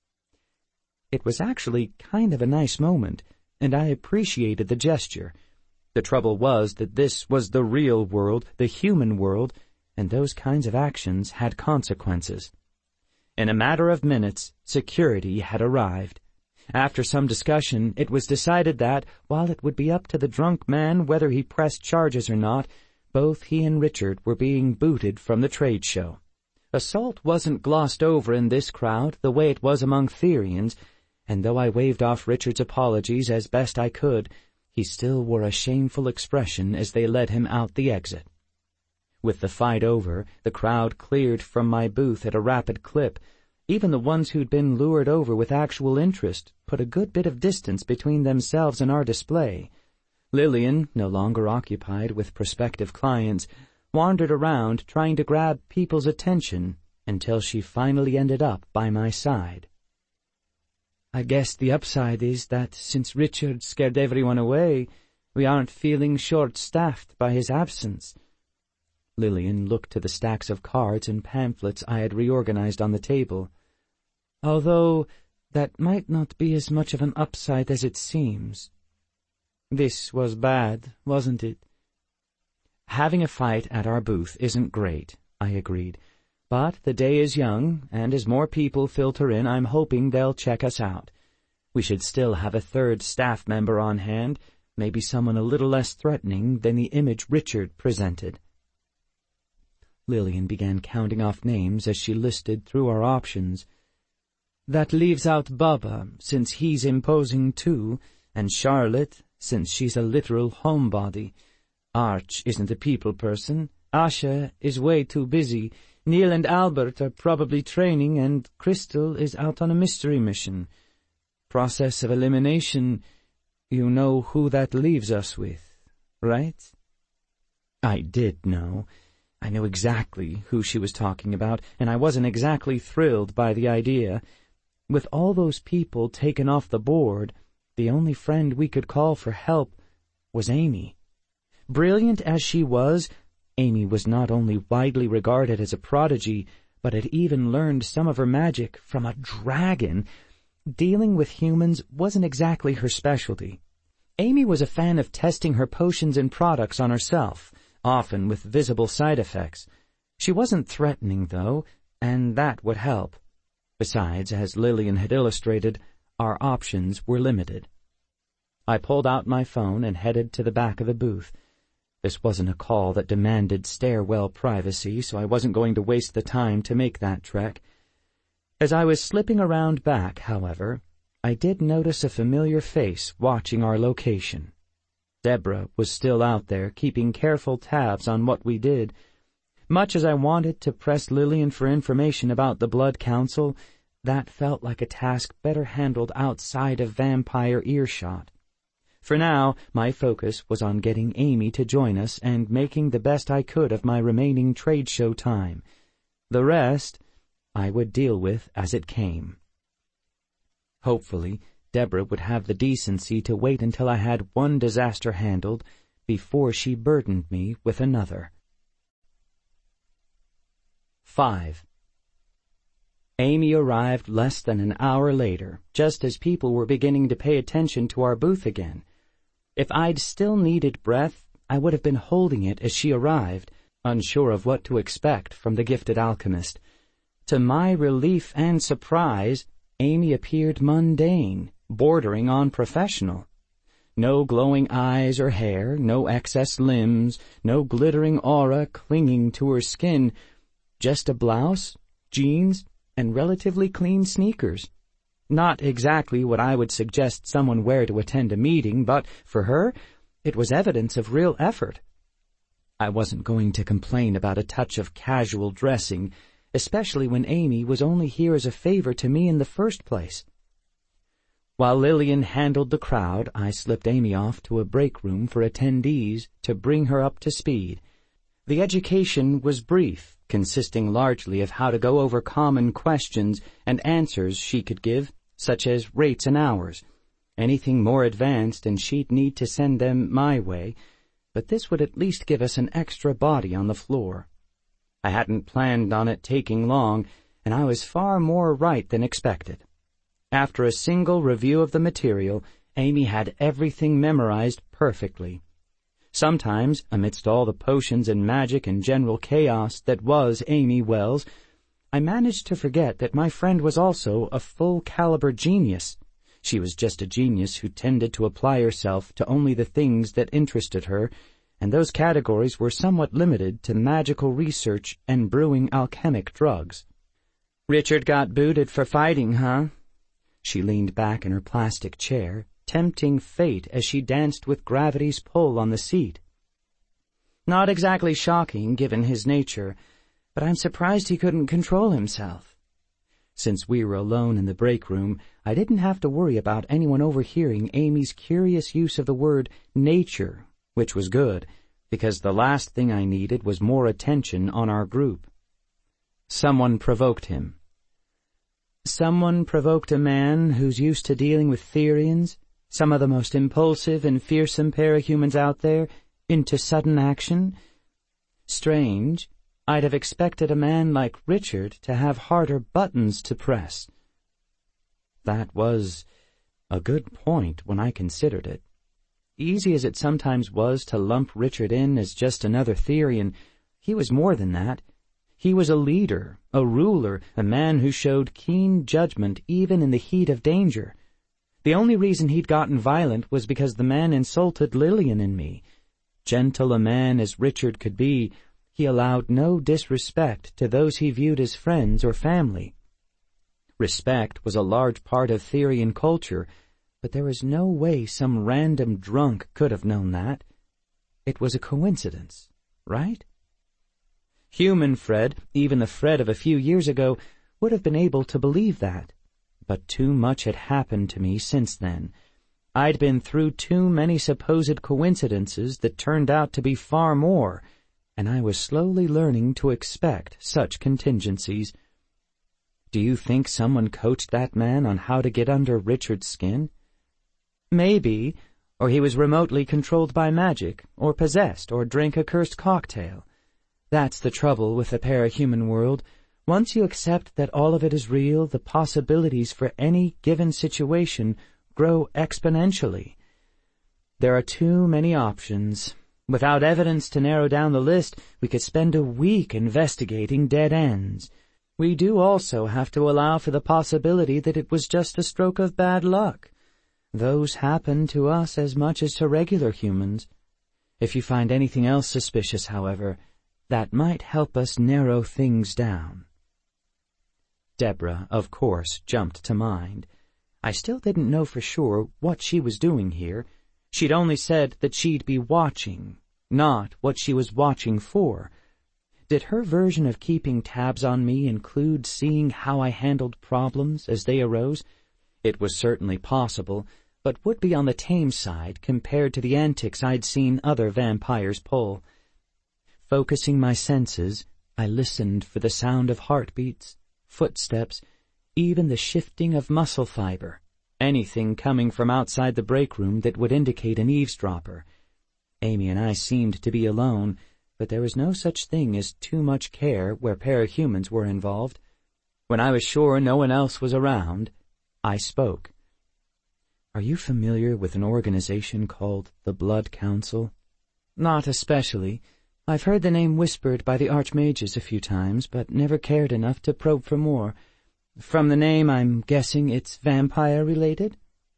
It was actually kind of a nice moment, and I appreciated the gesture. The trouble was that this was the real world, the human world, and those kinds of actions had consequences. In a matter of minutes, security had arrived. After some discussion, it was decided that, while it would be up to the drunk man whether he pressed charges or not, both he and Richard were being booted from the trade show. Assault wasn't glossed over in this crowd the way it was among Therians, and though I waved off Richard's apologies as best I could, he still wore a shameful expression as they led him out the exit. With the fight over, the crowd cleared from my booth at a rapid clip. Even the ones who'd been lured over with actual interest put a good bit of distance between themselves and our display. Lillian, no longer occupied with prospective clients, wandered around trying to grab people's attention until she finally ended up by my side. "I guess the upside is that since Richard scared everyone away, we aren't feeling short-staffed by his absence." Lillian looked to the stacks of cards and pamphlets I had reorganized on the table. "Although that might not be as much of an upside as it seems." This was bad, wasn't it? "Having a fight at our booth isn't great," I agreed. "But the day is young, and as more people filter in, I'm hoping they'll check us out. We should still have a third staff member on hand, maybe someone a little less threatening than the image Richard presented." Lillian began counting off names as she listed through our options. "That leaves out Bubba, since he's imposing too, and Charlotte, since she's a literal homebody. Arch isn't a people person. Asha is way too busy, Neil and Albert are probably training, and Crystal is out on a mystery mission. Process of elimination, you know who that leaves us with, right? I did know. I knew exactly who she was talking about, and I wasn't exactly thrilled by the idea. With all those people taken off the board, the only friend we could call for help was Amy. Brilliant as she was, Amy was not only widely regarded as a prodigy, but had even learned some of her magic from a dragon. Dealing with humans wasn't exactly her specialty. Amy was a fan of testing her potions and products on herself, often with visible side effects. She wasn't threatening, though, and that would help. Besides, as Lillian had illustrated, our options were limited. I pulled out my phone and headed to the back of the booth. This wasn't a call that demanded stairwell privacy, so I wasn't going to waste the time to make that trek. As I was slipping around back, however, I did notice a familiar face watching our location. Deborah was still out there, keeping careful tabs on what we did. Much as I wanted to press Lillian for information about the Blood Council, that felt like a task better handled outside of vampire earshot. For now, my focus was on getting Amy to join us and making the best I could of my remaining trade show time. The rest I would deal with as it came. Hopefully, Deborah would have the decency to wait until I had one disaster handled before she burdened me with another. Five. Amy arrived less than an hour later, just as people were beginning to pay attention to our booth again. If I'd still needed breath, I would have been holding it as she arrived, unsure of what to expect from the gifted alchemist. To my relief and surprise, Amy appeared mundane, bordering on professional. No glowing eyes or hair, no excess limbs, no glittering aura clinging to her skin, just a blouse, jeans, and relatively clean sneakers. Not exactly what I would suggest someone wear to attend a meeting, but for her, it was evidence of real effort. I wasn't going to complain about a touch of casual dressing, especially when Amy was only here as a favor to me in the first place. While Lillian handled the crowd, I slipped Amy off to a break room for attendees to bring her up to speed. The education was brief, consisting largely of how to go over common questions and answers she could give, such as rates and hours. Anything more advanced, and she'd need to send them my way, but this would at least give us an extra body on the floor. I hadn't planned on it taking long, and I was far more right than expected. After a single review of the material, Amy had everything memorized perfectly. Sometimes, amidst all the potions and magic and general chaos that was Amy Wells, I managed to forget that my friend was also a full-caliber genius. She was just a genius who tended to apply herself to only the things that interested her, and those categories were somewhat limited to magical research and brewing alchemic drugs. "Richard got booted for fighting, huh?" She leaned back in her plastic chair, tempting fate as she danced with gravity's pull on the seat. "Not exactly shocking, given his nature, but I'm surprised he couldn't control himself." Since we were alone in the break room, I didn't have to worry about anyone overhearing Amy's curious use of the word nature, which was good, because the last thing I needed was more attention on our group. Someone provoked him. Someone provoked a man who's used to dealing with Therians, some of the most impulsive and fearsome parahumans out there, into sudden action? Strange. I'd have expected a man like Richard to have harder buttons to press. That was a good point when I considered it. Easy as it sometimes was to lump Richard in as just another Therian, he was more than that. He was a leader, a ruler, a man who showed keen judgment even in the heat of danger. The only reason he'd gotten violent was because the man insulted Lillian and me. Gentle a man as Richard could be, he allowed no disrespect to those he viewed as friends or family. Respect was a large part of Therian culture, but there was no way some random drunk could have known that. It was a coincidence, right? Human Fred, even the Fred of a few years ago, would have been able to believe that. But too much had happened to me since then. I'd been through too many supposed coincidences that turned out to be far more, and I was slowly learning to expect such contingencies. Do you think someone coached that man on how to get under Richard's skin? Maybe, or he was remotely controlled by magic, or possessed, or drank a cursed cocktail. That's the trouble with the parahuman world. Once you accept that all of it is real, the possibilities for any given situation grow exponentially. There are too many options. Without evidence to narrow down the list, we could spend a week investigating dead ends. We do also have to allow for the possibility that it was just a stroke of bad luck. Those happen to us as much as to regular humans. If you find anything else suspicious, however, that might help us narrow things down. Deborah, of course, jumped to mind. I still didn't know for sure what she was doing here. She'd only said that she'd be watching, not what she was watching for. Did her version of keeping tabs on me include seeing how I handled problems as they arose? It was certainly possible, but would be on the tame side compared to the antics I'd seen other vampires pull. Focusing my senses, I listened for the sound of heartbeats, footsteps, even the shifting of muscle fiber, anything coming from outside the break room that would indicate an eavesdropper. Amy and I seemed to be alone, but there was no such thing as too much care where parahumans were involved. When I was sure no one else was around, I spoke. Are you familiar with an organization called the Blood Council? Not especially. I've heard the name whispered by the Archmages a few times, but never cared enough to probe for more. From the name, I'm guessing it's vampire-related?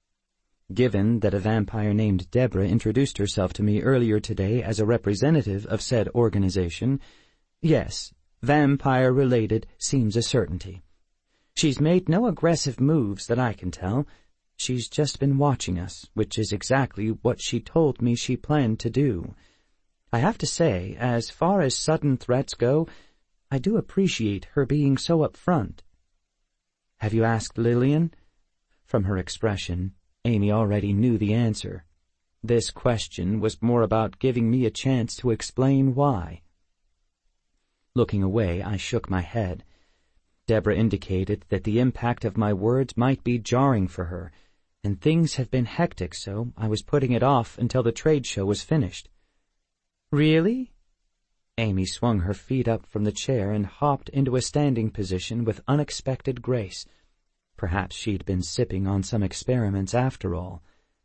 Given that a vampire named Deborah introduced herself to me earlier today as a representative of said organization, yes, vampire-related seems a certainty. She's made no aggressive moves that I can tell. She's just been watching us, which is exactly what she told me she planned to do. I have to say, as far as sudden threats go, I do appreciate her being so upfront. Have you asked Lillian? From her expression, Amy already knew the answer. This question was more about giving me a chance to explain why. Looking away, I shook my head. Deborah indicated that the impact of my words might be jarring for her, and things have been hectic, so I was putting it off until the trade show was finished. Really? Amy swung her feet up from the chair and hopped into a standing position with unexpected grace. Perhaps she'd been sipping on some experiments after all.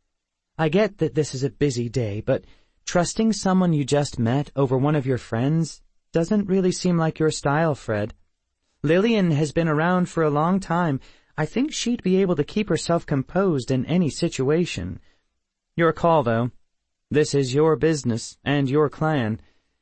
I get that this is a busy day, but trusting someone you just met over one of your friends doesn't really seem like your style, Fred. Lillian has been around for a long time. I think she'd be able to keep herself composed in any situation. Your call, though. This is your business and your clan.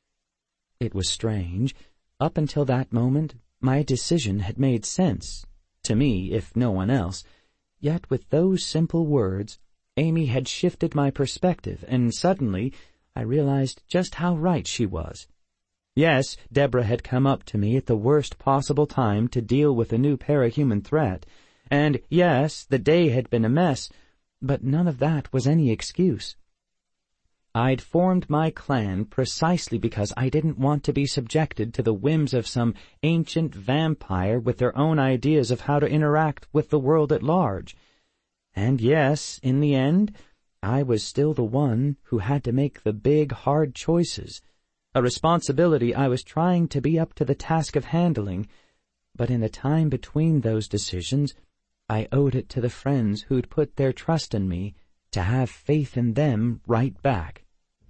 It was strange. Up until that moment, my decision had made sense, to me if no one else. Yet with those simple words, Amy had shifted my perspective, and suddenly I realized just how right she was. Yes, Deborah had come up to me at the worst possible time to deal with a new parahuman threat, and yes, the day had been a mess, but none of that was any excuse. I'd formed my clan precisely because I didn't want to be subjected to the whims of some ancient vampire with their own ideas of how to interact with the world at large. And yes, in the end, I was still the one who had to make the big, hard choices, a responsibility I was trying to be up to the task of handling, but in the time between those decisions, I owed it to the friends who'd put their trust in me to have faith in them right back.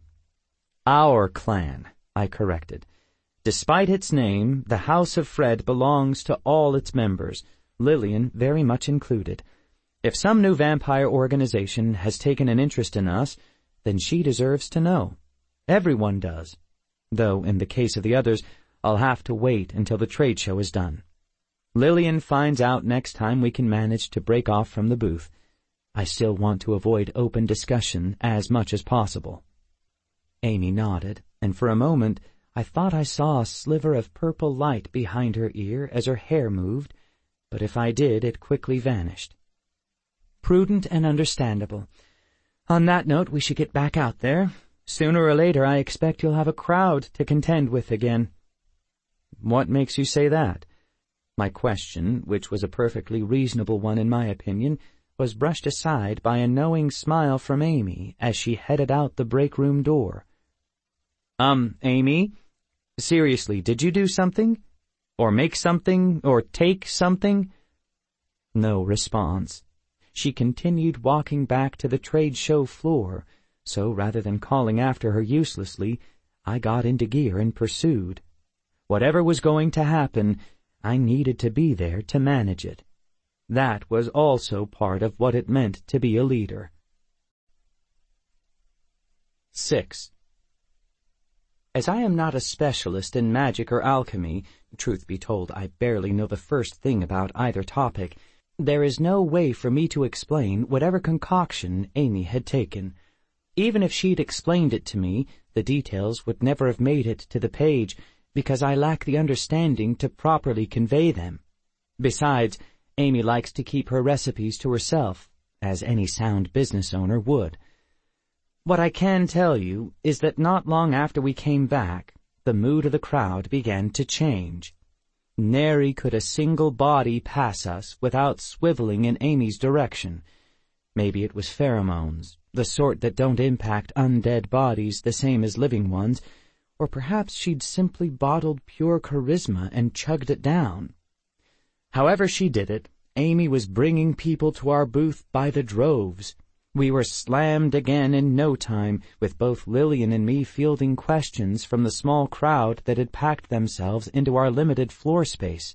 Our clan, I corrected. Despite its name, the House of Fred belongs to all its members, Lillian very much included. If some new vampire organization has taken an interest in us, then she deserves to know. Everyone does. Though, in the case of the others, I'll have to wait until the trade show is done. Lillian finds out next time we can manage to break off from the booth. I still want to avoid open discussion as much as possible. Amy nodded, and for a moment I thought I saw a sliver of purple light behind her ear as her hair moved, but if I did, it quickly vanished. Prudent and understandable. On that note, we should get back out there. Sooner or later, I expect you'll have a crowd to contend with again. What makes you say that? My question, which was a perfectly reasonable one in my opinion, was brushed aside by a knowing smile from Amy as she headed out the break-room door. Um, Amy, seriously, did you do something? Or make something? Or take something? No response. She continued walking back to the trade show floor, so rather than calling after her uselessly, I got into gear and pursued. Whatever was going to happen, I needed to be there to manage it. That was also part of what it meant to be a leader. Six. As I am not a specialist in magic or alchemy, truth be told, I barely know the first thing about either topic, there is no way for me to explain whatever concoction Amy had taken. Even if she'd explained it to me, the details would never have made it to the page, because I lack the understanding to properly convey them. Besides, Amy likes to keep her recipes to herself, as any sound business owner would. What I can tell you is that not long after we came back, the mood of the crowd began to change. Nary could a single body pass us without swiveling in Amy's direction. Maybe it was pheromones, the sort that don't impact undead bodies the same as living ones, or perhaps she'd simply bottled pure charisma and chugged it down. However she did it, Amy was bringing people to our booth by the droves. We were slammed again in no time, with both Lillian and me fielding questions from the small crowd that had packed themselves into our limited floor space.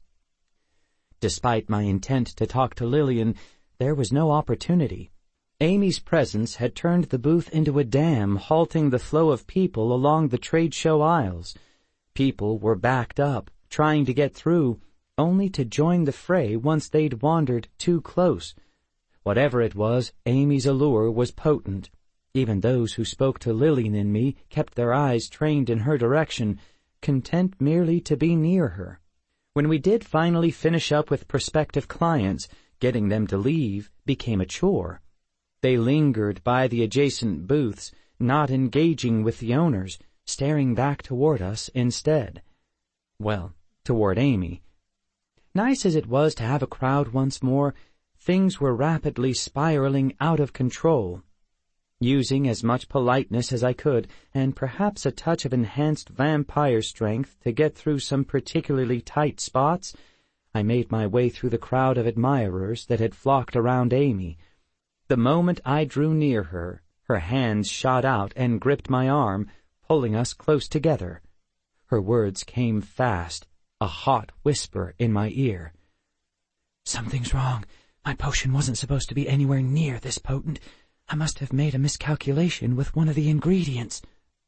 Despite my intent to talk to Lillian, there was no opportunity. Amy's presence had turned the booth into a dam, halting the flow of people along the trade show aisles. People were backed up, trying to get through, only to join the fray once they'd wandered too close. Whatever it was, Amy's allure was potent. Even those who spoke to Lillian and me kept their eyes trained in her direction, content merely to be near her. When we did finally finish up with prospective clients, getting them to leave became a chore. They lingered by the adjacent booths, not engaging with the owners, staring back toward us instead. Well, toward Amy. Nice as it was to have a crowd once more, things were rapidly spiraling out of control. Using as much politeness as I could, and perhaps a touch of enhanced vampire strength to get through some particularly tight spots, I made my way through the crowd of admirers that had flocked around Amy. The moment I drew near her, her hands shot out and gripped my arm, pulling us close together. Her words came fast, a hot whisper in my ear. "Something's wrong. My potion wasn't supposed to be anywhere near this potent. I must have made a miscalculation with one of the ingredients."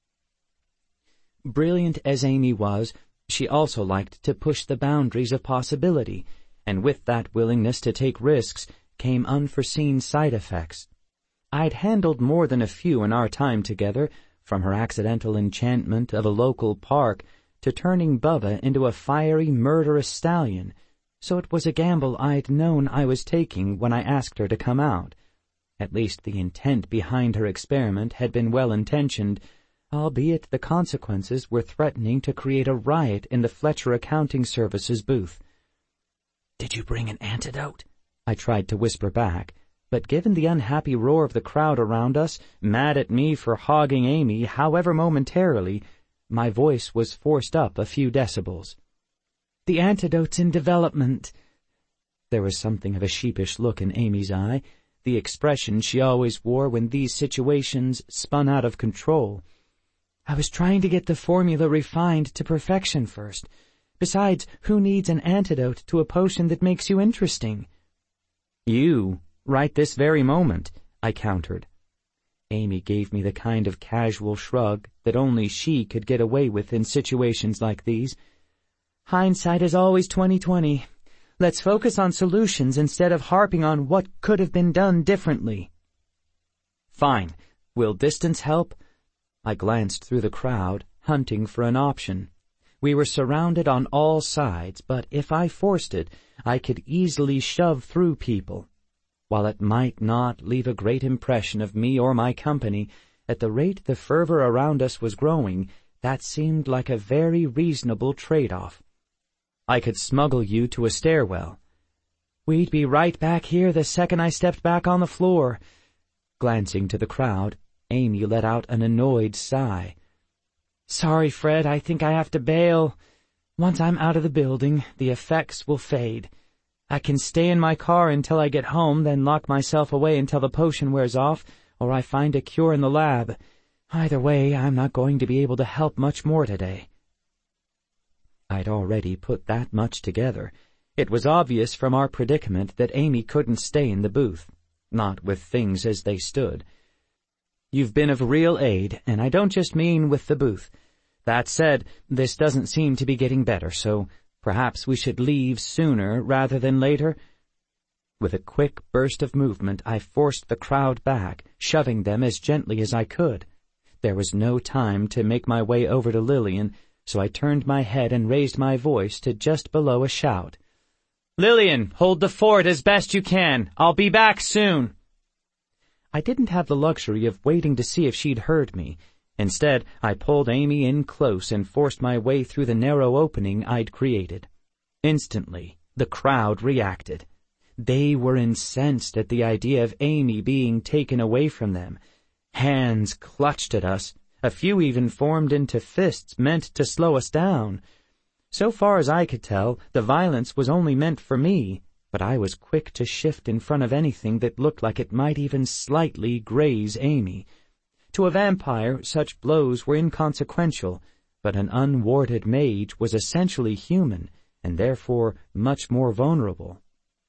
Brilliant as Amy was, she also liked to push the boundaries of possibility, and with that willingness to take risks came unforeseen side effects. I'd handled more than a few in our time together, from her accidental enchantment of a local park to turning Bubba into a fiery, murderous stallion, so it was a gamble I'd known I was taking when I asked her to come out. At least the intent behind her experiment had been well-intentioned, albeit the consequences were threatening to create a riot in the Fletcher Accounting Services booth. "Did you bring an antidote?" I tried to whisper back, but given the unhappy roar of the crowd around us, mad at me for hogging Amy, however momentarily, my voice was forced up a few decibels. "The antidote's in development." There was something of a sheepish look in Amy's eye, the expression she always wore when these situations spun out of control. "I was trying to get the formula refined to perfection first. Besides, who needs an antidote to a potion that makes you interesting?" "You, right this very moment," I countered. Amy gave me the kind of casual shrug that only she could get away with in situations like these. "Hindsight is always twenty twenty. Let's focus on solutions instead of harping on what could have been done differently." "Fine. Will distance help?" I glanced through the crowd, hunting for an option. We were surrounded on all sides, but if I forced it, I could easily shove through people. While it might not leave a great impression of me or my company, at the rate the fervor around us was growing, that seemed like a very reasonable trade-off. I could smuggle you to a stairwell. We'd be right back here the second I stepped back on the floor. Glancing to the crowd, Amy let out an annoyed sigh. Sorry, Fred, I think I have to bail. Once I'm out of the building, the effects will fade. I can stay in my car until I get home, then lock myself away until the potion wears off, or I find a cure in the lab. Either way, I'm not going to be able to help much more today. I'd already put that much together. It was obvious from our predicament that Amy couldn't stay in the booth, not with things as they stood. You've been of real aid, and I don't just mean with the booth. That said, this doesn't seem to be getting better, so perhaps we should leave sooner rather than later. With a quick burst of movement, I forced the crowd back, shoving them as gently as I could. There was no time to make my way over to Lillian, so I turned my head and raised my voice to just below a shout. Lillian, hold the fort as best you can. I'll be back soon. I didn't have the luxury of waiting to see if she'd heard me. Instead, I pulled Amy in close and forced my way through the narrow opening I'd created. Instantly, the crowd reacted. They were incensed at the idea of Amy being taken away from them. Hands clutched at us. A few even formed into fists meant to slow us down. So far as I could tell, the violence was only meant for me, but I was quick to shift in front of anything that looked like it might even slightly graze Amy. To a vampire, such blows were inconsequential, but an unwarded mage was essentially human, and therefore much more vulnerable.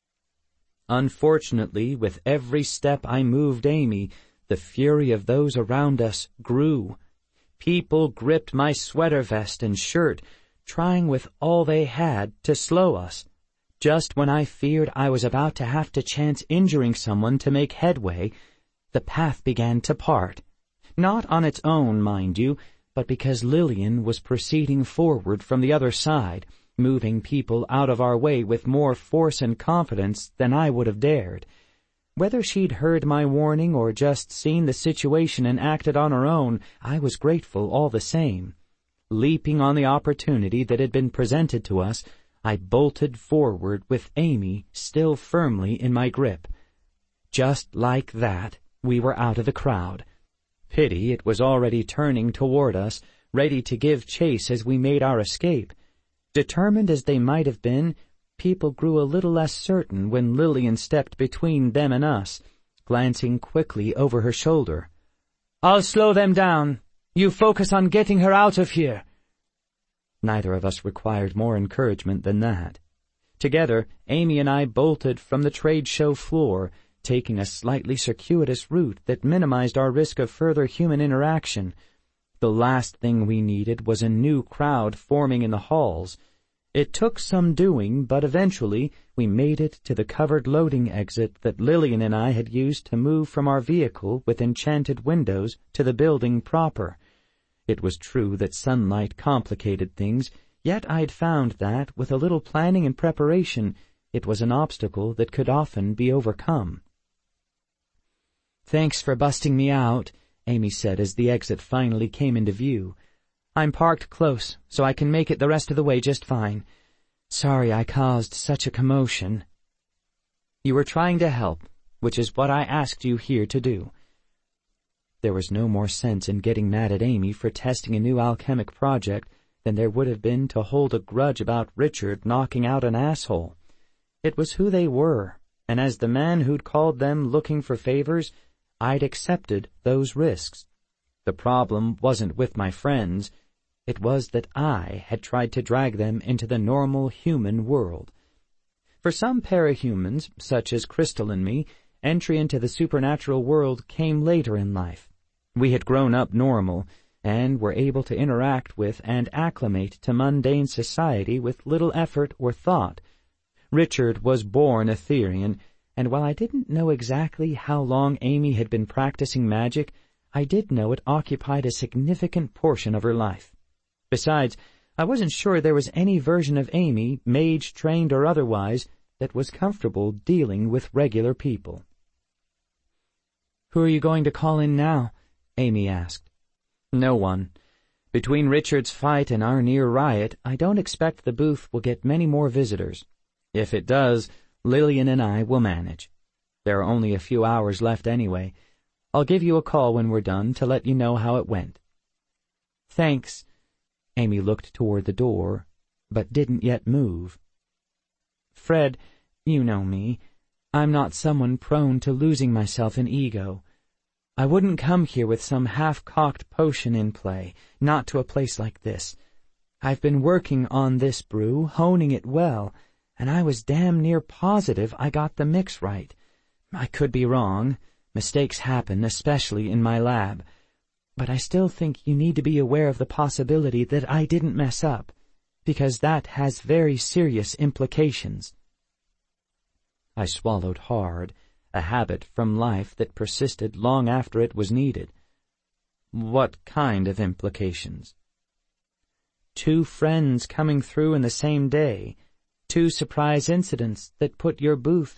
Unfortunately, with every step I moved Amy, the fury of those around us grew. People gripped my sweater vest and shirt, trying with all they had to slow us. Just when I feared I was about to have to chance injuring someone to make headway, the path began to part. Not on its own, mind you, but because Lillian was proceeding forward from the other side, moving people out of our way with more force and confidence than I would have dared. Whether she'd heard my warning or just seen the situation and acted on her own, I was grateful all the same. Leaping on the opportunity that had been presented to us, I bolted forward with Amy still firmly in my grip. Just like that, we were out of the crowd. Pity it was already turning toward us, ready to give chase as we made our escape. Determined as they might have been, people grew a little less certain when Lillian stepped between them and us, glancing quickly over her shoulder. I'll slow them down. You focus on getting her out of here. Neither of us required more encouragement than that. Together, Amy and I bolted from the trade show floor, taking a slightly circuitous route that minimized our risk of further human interaction. The last thing we needed was a new crowd forming in the halls. It took some doing, but eventually we made it to the covered loading exit that Lillian and I had used to move from our vehicle with enchanted windows to the building proper. It was true that sunlight complicated things, yet I'd found that, with a little planning and preparation, it was an obstacle that could often be overcome. Thanks for busting me out, Amy said as the exit finally came into view. I'm parked close, so I can make it the rest of the way just fine. Sorry I caused such a commotion. You were trying to help, which is what I asked you here to do. There was no more sense in getting mad at Amy for testing a new alchemic project than there would have been to hold a grudge about Richard knocking out an asshole. It was who they were, and as the man who'd called them looking for favors, I'd accepted those risks. The problem wasn't with my friends. It was that I had tried to drag them into the normal human world. For some parahumans, such as Crystal and me, entry into the supernatural world came later in life. We had grown up normal, and were able to interact with and acclimate to mundane society with little effort or thought. Richard was born Etherian, and while I didn't know exactly how long Amy had been practicing magic, I did know it occupied a significant portion of her life. Besides, I wasn't sure there was any version of Amy, mage-trained or otherwise, that was comfortable dealing with regular people. "Who are you going to call in now?" Amy asked. "No one. Between Richard's fight and our near riot, I don't expect the booth will get many more visitors. If it does, Lillian and I will manage. There are only a few hours left anyway. I'll give you a call when we're done to let you know how it went." "Thanks." Amy looked toward the door, but didn't yet move. "Fred, you know me. I'm not someone prone to losing myself in ego. I wouldn't come here with some half-cocked potion in play, not to a place like this. I've been working on this brew, honing it well, and I was damn near positive I got the mix right. I could be wrong. Mistakes happen, especially in my lab. But I still think you need to be aware of the possibility that I didn't mess up, because that has very serious implications." I swallowed hard, a habit from life that persisted long after it was needed. "What kind of implications?" "Two friends coming through in the same day, two surprise incidents that put your booth